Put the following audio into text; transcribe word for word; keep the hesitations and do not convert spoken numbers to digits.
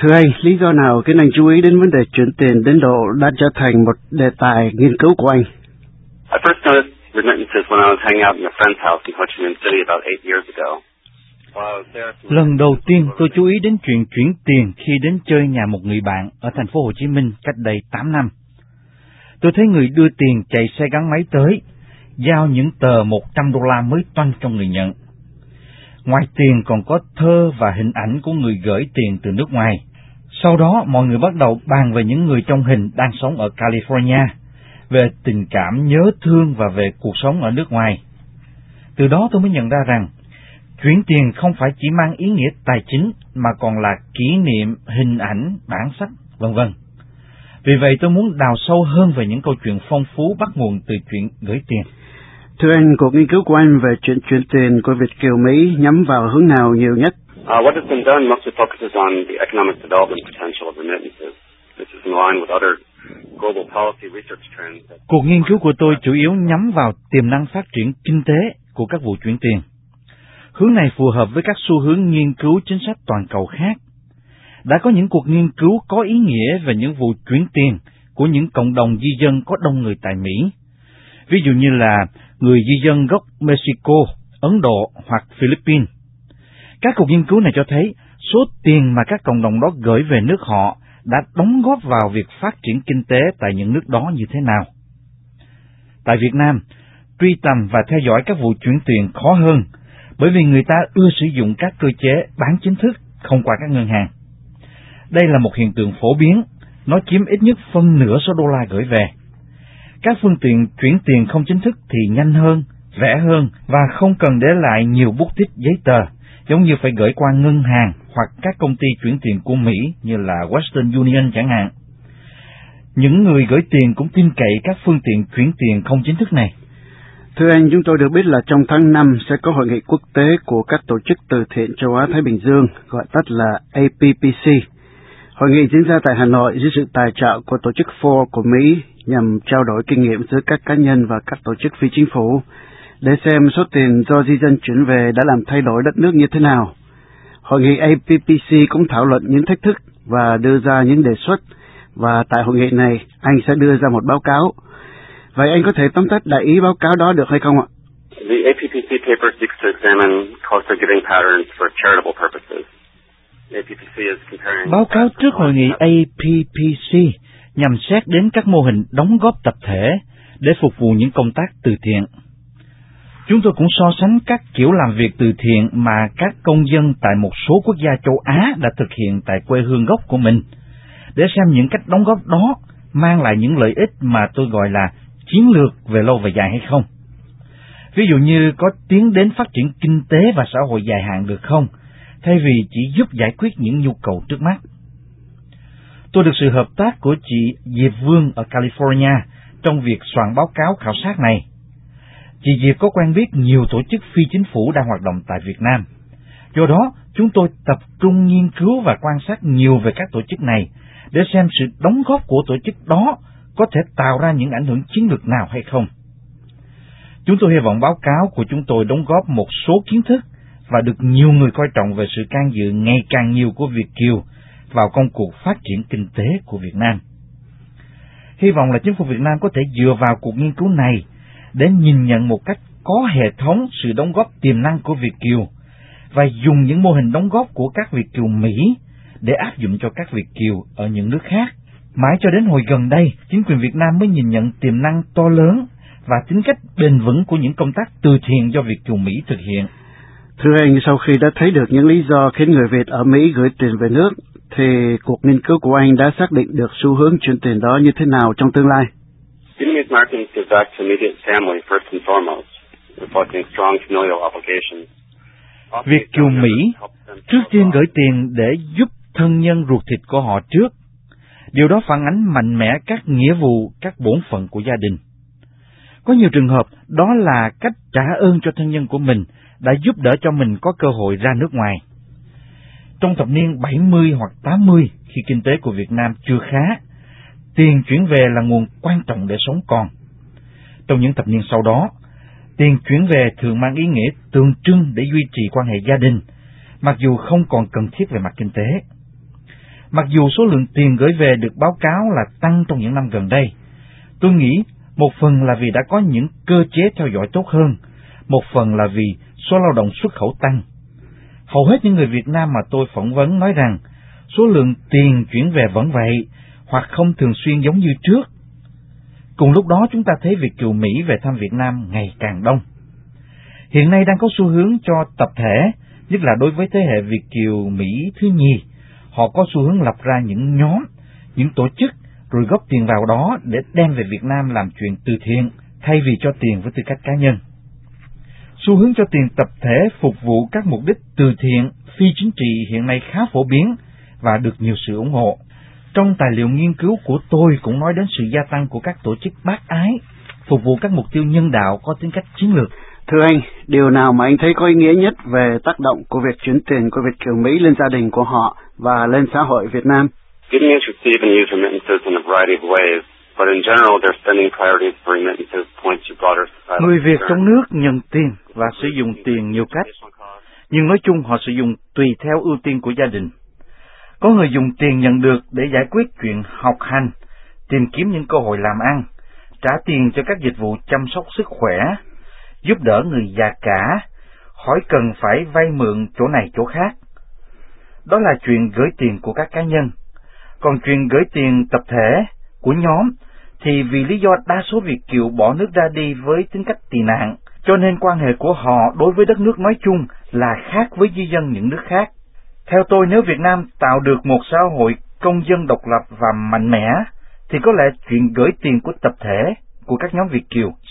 Thưa anh, lý do nào khiến anh chú ý đến vấn đề chuyển tiền đến độ đã trở thành một đề tài nghiên cứu của anh? I first noticed remittances when I was hanging out in a friend's house in Ho Chi Minh City about eight years ago. Lần đầu tiên tôi chú ý đến chuyện chuyển tiền khi đến chơi nhà một người bạn ở thành phố Hồ Chí Minh cách đây tám năm. Tôi thấy người đưa tiền chạy xe gắn máy tới, giao những tờ một trăm đô la mới toanh cho người nhận. Ngoài tiền còn có thơ và hình ảnh của người gửi tiền từ nước ngoài. Sau đó mọi người bắt đầu bàn về những người trong hình đang sống ở California, về tình cảm nhớ thương và về cuộc sống ở nước ngoài. Từ đó tôi mới nhận ra rằng, chuyển tiền không phải chỉ mang ý nghĩa tài chính mà còn là kỷ niệm, hình ảnh, bản sắc, vân vân. Vì vậy tôi muốn đào sâu hơn về những câu chuyện phong phú bắt nguồn từ chuyện gửi tiền. Thưa anh, cuộc nghiên cứu của anh về chuyện chuyển tiền của Việt kiều Mỹ nhắm vào hướng nào nhiều nhất? Uh, what has been done mostly focuses on the economic development potential of remittances. This is in line with other global policy research trends. That... Cuộc nghiên cứu của tôi chủ yếu nhắm vào tiềm năng phát triển kinh tế của các vụ chuyển tiền. Hướng này phù hợp với các xu hướng nghiên cứu chính sách toàn cầu khác. Đã có những cuộc nghiên cứu có ý nghĩa về những vụ chuyển tiền của những cộng đồng di dân có đông người tại Mỹ. Ví dụ như là người di dân gốc Mexico, Ấn Độ hoặc Philippines. Các cuộc nghiên cứu này cho thấy số tiền mà các cộng đồng đó gửi về nước họ đã đóng góp vào việc phát triển kinh tế tại những nước đó như thế nào. Tại Việt Nam, truy tầm và theo dõi các vụ chuyển tiền khó hơn, bởi vì người ta ưa sử dụng các cơ chế bán chính thức không qua các ngân hàng. Đây là một hiện tượng phổ biến, nó chiếm ít nhất phân nửa số đô la gửi về. Các phương tiện chuyển tiền không chính thức thì nhanh hơn, rẻ hơn và không cần để lại nhiều bút tích giấy tờ, giống như phải gửi qua ngân hàng hoặc các công ty chuyển tiền của Mỹ như là Western Union chẳng hạn. Những người gửi tiền cũng tin cậy các phương tiện chuyển tiền không chính thức này. Thưa anh, chúng tôi được biết là trong tháng năm sẽ có hội nghị quốc tế của các tổ chức từ thiện châu Á-Thái Bình Dương, gọi tắt là A P P C. Hội nghị diễn ra tại Hà Nội dưới sự tài trợ của tổ chức Ford của Mỹ nhằm trao đổi kinh nghiệm giữa các cá nhân và các tổ chức phi chính phủ để xem số tiền do di dân chuyển về đã làm thay đổi đất nước như thế nào. Hội nghị A P P C cũng thảo luận những thách thức và đưa ra những đề xuất, và tại hội nghị này anh sẽ đưa ra một báo cáo. Vậy anh có thể tóm tắt đại ý báo cáo đó được hay không ạ? The A P P C paper seeks to examine cost of giving patterns for charitable purposes. A P P C is comparing... Báo cáo trước hội nghị A P P C nhằm xét đến các mô hình đóng góp tập thể để phục vụ những công tác từ thiện. Chúng tôi cũng so sánh các kiểu làm việc từ thiện mà các công dân tại một số quốc gia châu Á đã thực hiện tại quê hương gốc của mình, để xem những cách đóng góp đó mang lại những lợi ích mà tôi gọi là chiến lược về lâu về dài hay không. Ví dụ như có tiến đến phát triển kinh tế và xã hội dài hạn được không, thay vì chỉ giúp giải quyết những nhu cầu trước mắt. Tôi được sự hợp tác của chị Diệp Vương ở California trong việc soạn báo cáo khảo sát này. Chị Diệp có quen biết nhiều tổ chức phi chính phủ đang hoạt động tại Việt Nam. Do đó, chúng tôi tập trung nghiên cứu và quan sát nhiều về các tổ chức này để xem sự đóng góp của tổ chức đó có thể tạo ra những ảnh hưởng chiến lược nào hay không. Chúng tôi hy vọng báo cáo của chúng tôi đóng góp một số kiến thức và được nhiều người coi trọng về sự can dự ngày càng nhiều của Việt kiều vào công cuộc phát triển kinh tế của Việt Nam. Hy vọng là chính phủ Việt Nam có thể dựa vào cuộc nghiên cứu này để nhìn nhận một cách có hệ thống sự đóng góp tiềm năng của Việt kiều và dùng những mô hình đóng góp của các Việt kiều Mỹ để áp dụng cho các Việt kiều ở những nước khác. Mãi cho đến hồi gần đây, chính quyền Việt Nam mới nhìn nhận tiềm năng to lớn và tính cách bền vững của những công tác từ thiện do Việt kiều Mỹ thực hiện. Thưa anh, sau khi đã thấy được những lý do khiến người Việt ở Mỹ gửi tiền về nước, thì cuộc nghiên cứu của anh đã xác định được xu hướng chuyển tiền đó như thế nào trong tương lai? Vietnamese Americans give back to immediate family first and foremost, reflecting strong familial obligations. Việt kiều Mỹ trước tiên gửi tiền để giúp thân nhân ruột thịt của họ trước. Điều đó phản ánh mạnh mẽ các nghĩa vụ, các bổn phận của gia đình. Có nhiều trường hợp đó là cách trả ơn cho thân nhân của mình đã giúp đỡ cho mình có cơ hội ra nước ngoài. Trong thập niên bảy mươi hoặc tám mươi, khi kinh tế của Việt Nam chưa khá, tiền chuyển về là nguồn quan trọng để sống còn. Trong những thập niên sau đó, tiền chuyển về thường mang ý nghĩa tượng trưng để duy trì quan hệ gia đình, mặc dù không còn cần thiết về mặt kinh tế. Mặc dù số lượng tiền gửi về được báo cáo là tăng trong những năm gần đây, tôi nghĩ một phần là vì đã có những cơ chế theo dõi tốt hơn, một phần là vì số lao động xuất khẩu tăng. Hầu hết những người Việt Nam mà tôi phỏng vấn nói rằng số lượng tiền chuyển về vẫn vậy, hoặc không thường xuyên giống như trước. Cùng lúc đó chúng ta thấy Việt kiều Mỹ về thăm Việt Nam ngày càng đông. Hiện nay đang có xu hướng cho tập thể, nhất là đối với thế hệ Việt kiều Mỹ thứ nhì. Họ có xu hướng lập ra những nhóm, những tổ chức, rồi góp tiền vào đó để đem về Việt Nam làm chuyện từ thiện, thay vì cho tiền với tư cách cá nhân. Xu hướng cho tiền tập thể phục vụ các mục đích từ thiện, phi chính trị hiện nay khá phổ biến và được nhiều sự ủng hộ. Trong tài liệu nghiên cứu của tôi cũng nói đến sự gia tăng của các tổ chức bác ái, phục vụ các mục tiêu nhân đạo có tính cách chiến lược. Thưa anh, điều nào mà anh thấy có ý nghĩa nhất về tác động của việc chuyển tiền của Việt kiều Mỹ lên gia đình của họ và lên xã hội Việt Nam? Vietnamese receive and use remittances in a variety of ways, but in general their spending priorities for remittances point to broader societal. Người Việt trong nước nhận tiền và sử dụng tiền nhiều cách, nhưng nói chung họ sử dụng tùy theo ưu tiên của gia đình. Có người dùng tiền nhận được để giải quyết chuyện học hành, tìm kiếm những cơ hội làm ăn, trả tiền cho các dịch vụ chăm sóc sức khỏe, giúp đỡ người già cả, khỏi cần phải vay mượn chỗ này chỗ khác. Đó là chuyện gửi tiền của các cá nhân. Còn chuyện gửi tiền tập thể, của nhóm, thì vì lý do đa số Việt kiều bỏ nước ra đi với tính cách tị nạn, cho nên quan hệ của họ đối với đất nước nói chung là khác với di dân những nước khác. Theo tôi, nếu Việt Nam tạo được một xã hội công dân độc lập và mạnh mẽ, thì có lẽ chuyện gửi tiền của tập thể, của các nhóm Việt kiều